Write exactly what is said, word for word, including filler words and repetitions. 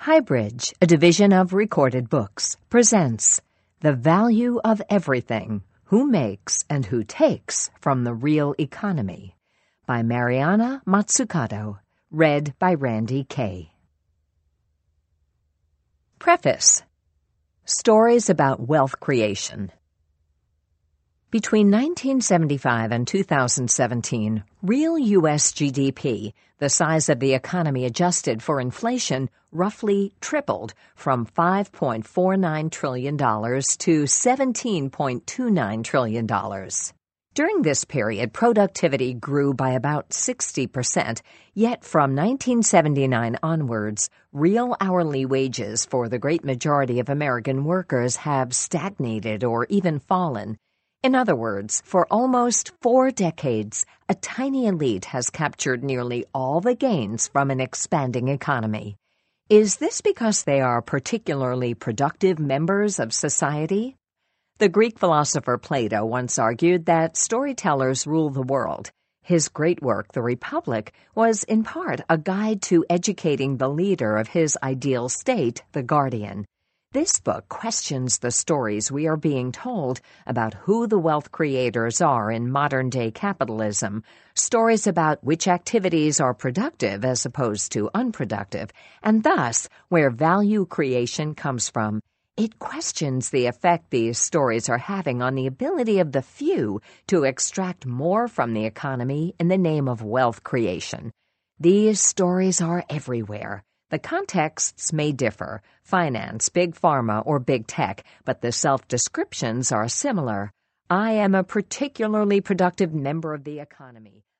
Highbridge, a division of Recorded Books, presents The Value of Everything, Who Makes and Who Takes from the Real Economy by Mariana Mazzucato, read by Randy Kay. Preface. Stories about Wealth Creation. Between nineteen seventy-five and two thousand seventeen, real U S G D P, the size of the economy adjusted for inflation, roughly tripled from five point four nine trillion dollars to seventeen point two nine trillion dollars. During this period, productivity grew by about sixty percent, yet from nineteen seventy-nine onwards, real hourly wages for the great majority of American workers have stagnated or even fallen. In other words, for almost four decades, a tiny elite has captured nearly all the gains from an expanding economy. Is this because they are particularly productive members of society? The Greek philosopher Plato once argued that storytellers rule the world. His great work, The Republic, was in part a guide to educating the leader of his ideal state, the Guardian. This book questions the stories we are being told about who the wealth creators are in modern-day capitalism, stories about which activities are productive as opposed to unproductive, and thus where value creation comes from. It questions the effect these stories are having on the ability of the few to extract more from the economy in the name of wealth creation. These stories are everywhere. The contexts may differ, finance, big pharma, or big tech, but the self-descriptions are similar. I am a particularly productive member of the economy.